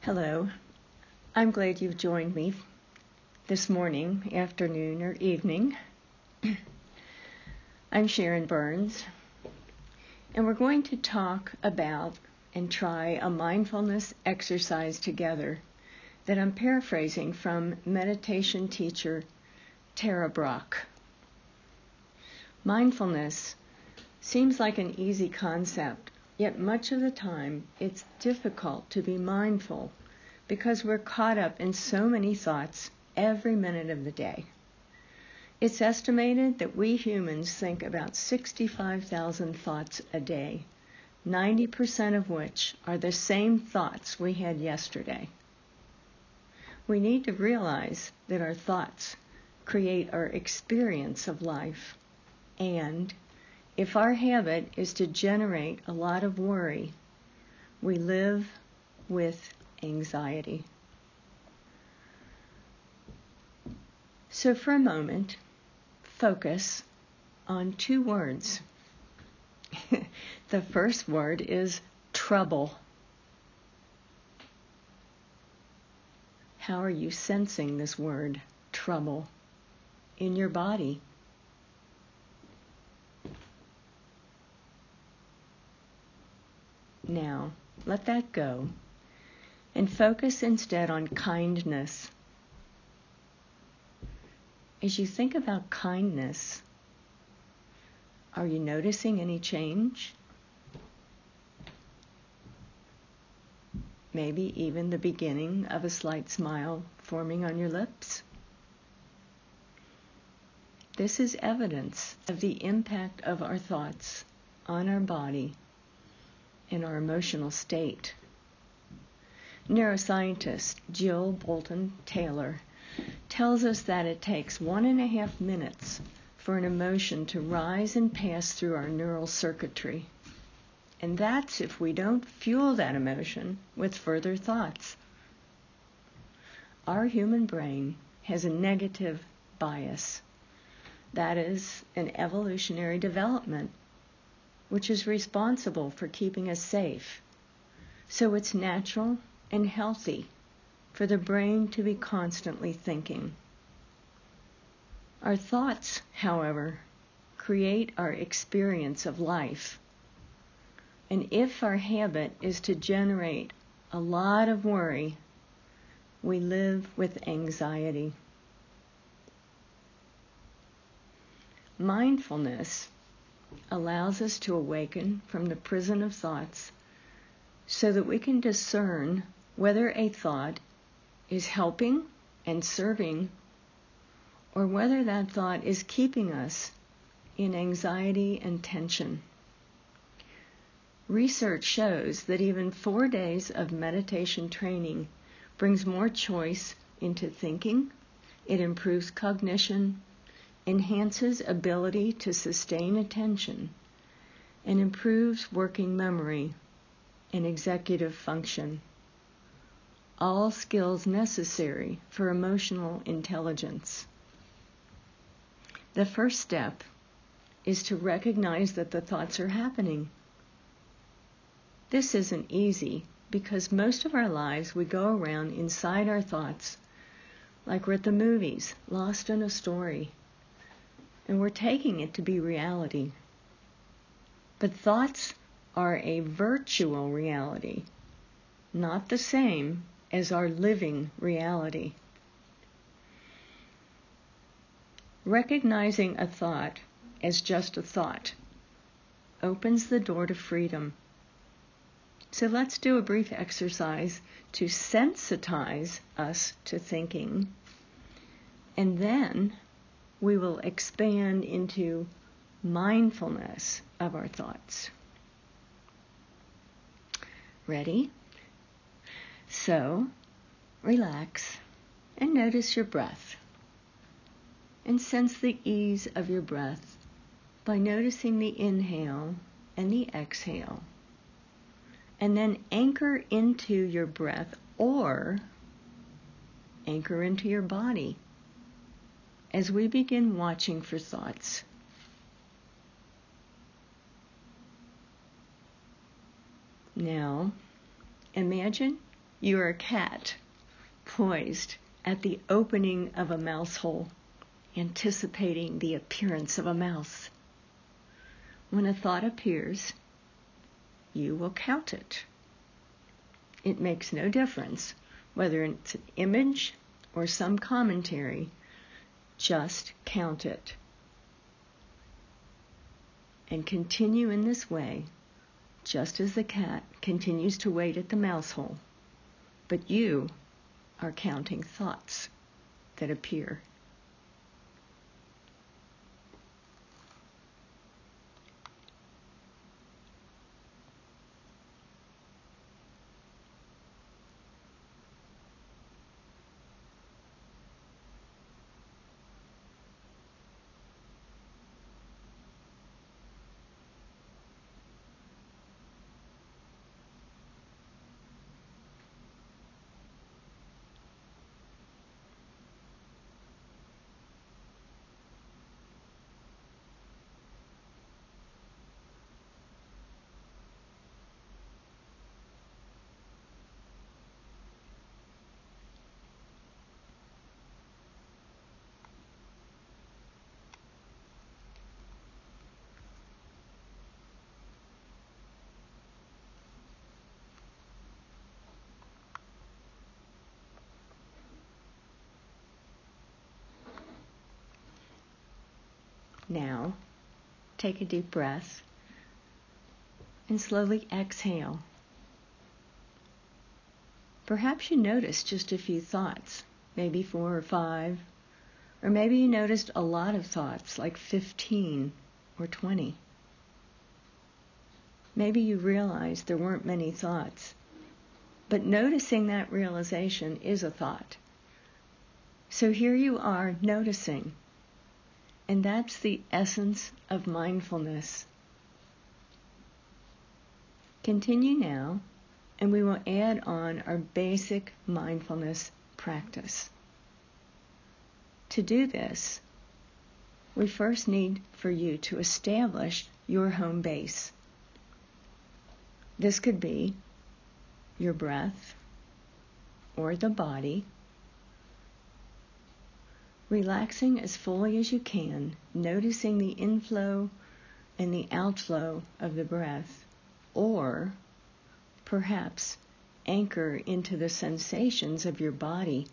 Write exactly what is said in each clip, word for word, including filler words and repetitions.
Hello. I'm glad you've joined me this morning, afternoon, or evening. I'm Sharon Burns, and we're going to talk about and try a mindfulness exercise together that I'm paraphrasing from meditation teacher Tara Brach. Mindfulness seems like an easy concept, yet much of the time it's difficult to be mindful because we're caught up in so many thoughts every minute of the day. It's estimated that we humans think about sixty-five thousand thoughts a day, ninety percent of which are the same thoughts we had yesterday. We need to realize that our thoughts create our experience of life, and if our habit is to generate a lot of worry, we live with anxiety. So for a moment, focus on two words. The first word is trouble. How are you sensing this word, trouble, in your body? Now, let that go and focus instead on kindness. As you think about kindness, are you noticing any change? Maybe even the beginning of a slight smile forming on your lips? This is evidence of the impact of our thoughts on our body and our emotional state. Neuroscientist Jill Bolton Taylor tells us that it takes one and a half minutes for an emotion to rise and pass through our neural circuitry. And that's if we don't fuel that emotion with further thoughts. Our human brain has a negative bias. That is an evolutionary development which is responsible for keeping us safe. So it's natural and healthy for the brain to be constantly thinking. Our thoughts, however, create our experience of life. And if our habit is to generate a lot of worry, we live with anxiety. Mindfulness allows us to awaken from the prison of thoughts so that we can discern whether a thought is helping and serving or whether that thought is keeping us in anxiety and tension. Research shows that even four days of meditation training brings more choice into thinking, it improves cognition, enhances ability to sustain attention, and improves working memory and executive function, all skills necessary for emotional intelligence. The first step is to recognize that the thoughts are happening. This isn't easy because most of our lives we go around inside our thoughts like we're at the movies, lost in a story, and we're taking it to be reality. But thoughts are a virtual reality, not the same as our living reality. Recognizing a thought as just a thought opens the door to freedom. So let's do a brief exercise to sensitize us to thinking, and then we will expand into mindfulness of our thoughts. Ready? So, relax and notice your breath. And sense the ease of your breath by noticing the inhale and the exhale. And then anchor into your breath or anchor into your body as we begin watching for thoughts. Now, imagine You are a cat poised at the opening of a mouse hole, anticipating the appearance of a mouse. When a thought appears, you will count it. It makes no difference whether it's an image or some commentary. Just count it. And continue in this way, just as the cat continues to wait at the mouse hole. But you are counting thoughts that appear. Now, take a deep breath and slowly exhale. Perhaps you noticed just a few thoughts, maybe four or five, or maybe you noticed a lot of thoughts, like fifteen or twenty. Maybe you realized there weren't many thoughts, but noticing that realization is a thought. So here you are noticing. And that's the essence of mindfulness. Continue now, and we will add on our basic mindfulness practice. To do this, we first need for you to establish your home base. This could be your breath or the body. Relaxing as fully as you can, noticing the inflow and the outflow of the breath, or perhaps anchor into the sensations of your body.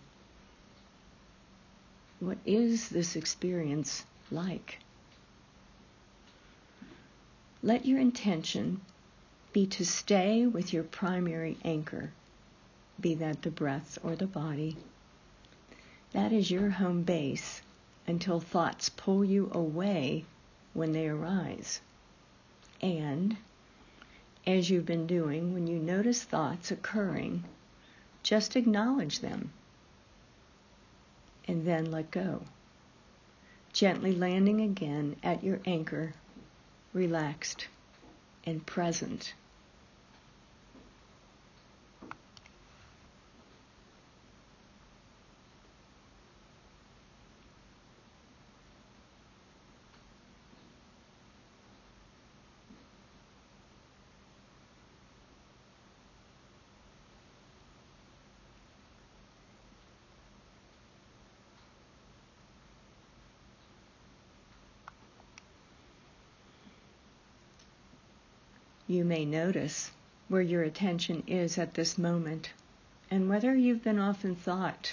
What is this experience like? Let your intention be to stay with your primary anchor, be that the breath or the body. That is your home base until thoughts pull you away when they arise. And, as you've been doing, when you notice thoughts occurring, just acknowledge them and then let go. Gently landing again at your anchor, relaxed and present. You may notice where your attention is at this moment and whether you've been off in thought.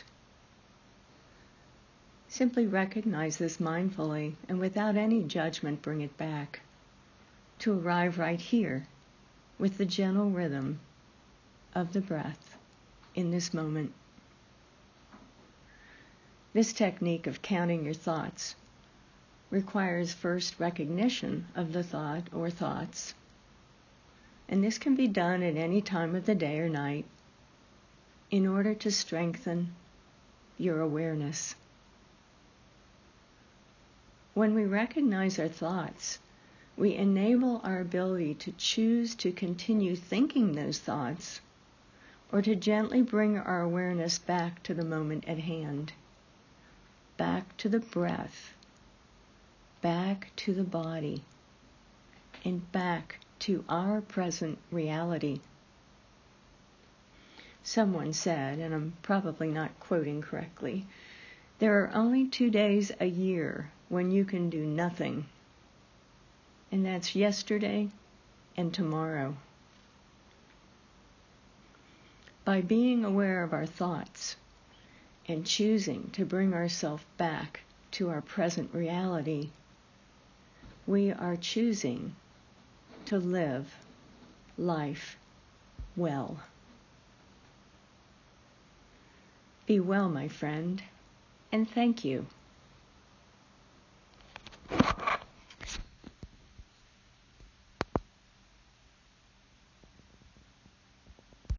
Simply recognize this mindfully and without any judgment bring it back to arrive right here with the gentle rhythm of the breath in this moment. This technique of counting your thoughts requires first recognition of the thought or thoughts. And this can be done at any time of the day or night in order to strengthen your awareness. When we recognize our thoughts, we enable our ability to choose to continue thinking those thoughts or to gently bring our awareness back to the moment at hand, back to the breath, back to the body, and back to our present reality. Someone said, and I'm probably not quoting correctly, there are only two days a year when you can do nothing, and that's yesterday and tomorrow. By being aware of our thoughts and choosing to bring ourselves back to our present reality, we are choosing to live life well. Be well, my friend, and thank you.